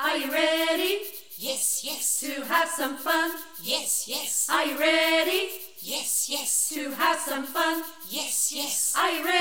Are you ready Yes, yes. to have some fun? Yes, yes. Are you ready Yes, yes. to have some fun? Yes, yes. Are you ready